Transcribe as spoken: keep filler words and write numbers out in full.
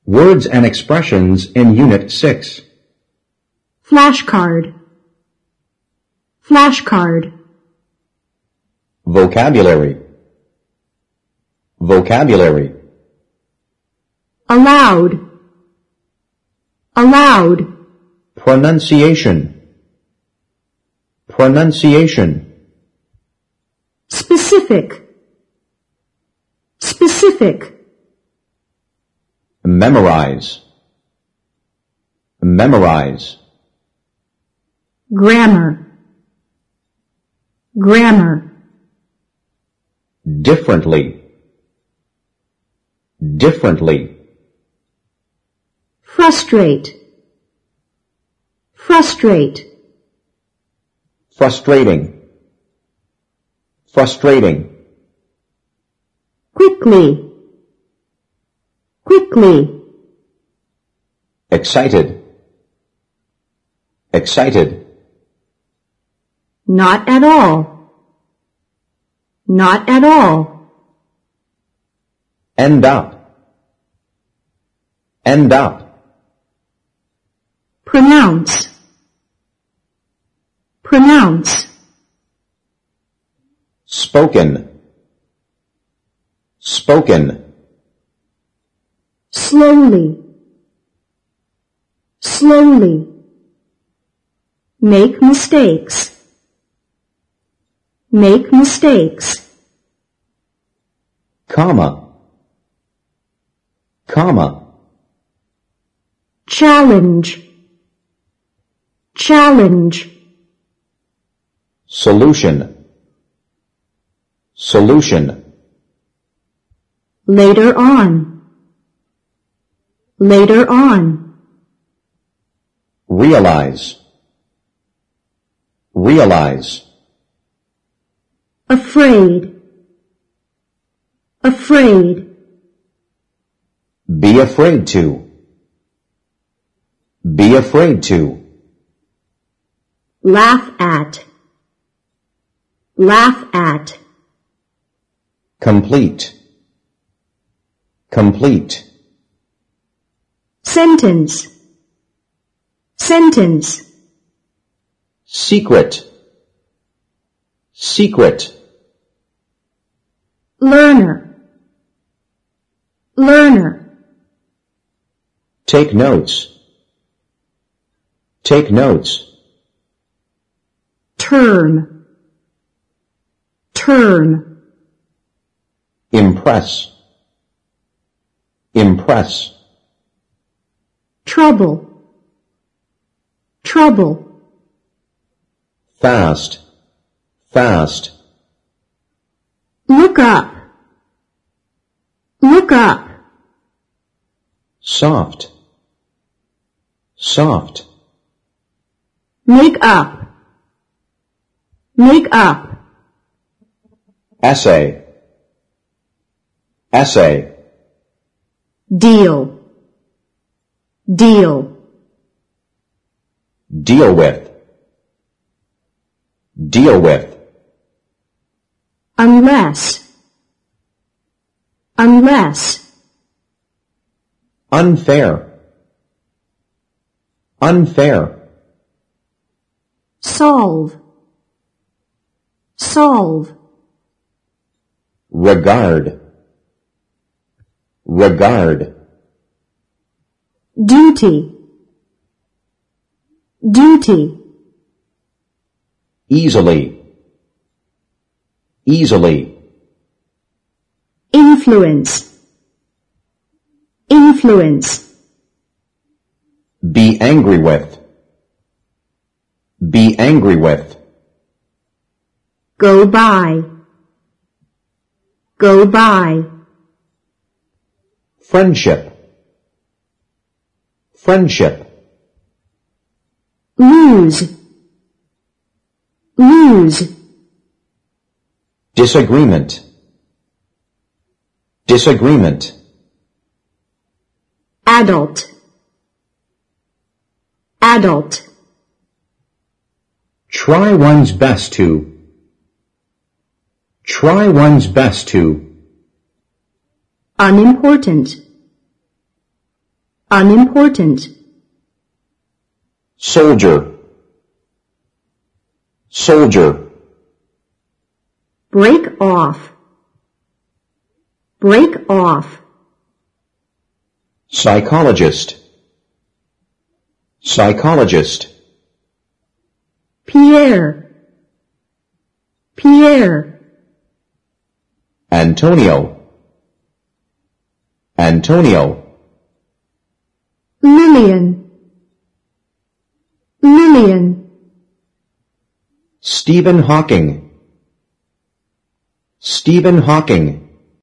Words and expressions in Unit six. Flashcard. Flashcard. Vocabulary. Vocabulary. Allowed. Allowed. Pronunciation. Pronunciation. Specific. Specific. Memorize. Memorize. Grammar. Grammar. Differently. Differently. Frustrate. Frustrate. Frustrating. Frustrating. Quickly. Quickly. Excited. Excited. Not at all. Not at all. End up. End up. Pronounce. Pronounce. Spoken. Spoken. Slowly. Slowly. Make mistakes. Make mistakes. Comma. Comma. Challenge. Challenge. Solution. Solution. Later on. Later on. Realize. Realize. Afraid. Afraid. Be afraid to. Be afraid to. Laugh at. Laugh at. Complete. Complete. Sentence. Sentence. Secret. Secret. Learner. Learner. Take notes. Take notes. Term. Term. Impress. Impress. Trouble. Trouble. Fast. Fast. Look up. Look up. Soft. Soft. Make up. Make up. Essay. Essay. Deal. Deal. Deal with. Deal with. Unless. Unless. Unfair. Unfair. Solve. Solve. Regard. Regard. Duty. Duty. Easily. Easily. Influence. Influence. Be angry with. Be angry with. Go by. Go by. Friendship. Friendship. Lose. Lose. Disagreement. Disagreement. Adult. Adult. Try one's best to. Try one's best to. Unimportant. unimportant, soldier, soldier, break off, break off, psychologist, psychologist, Pierre, Pierre, Antonio, Antonio, Lillian, Lillian, Stephen Hawking, Stephen Hawking,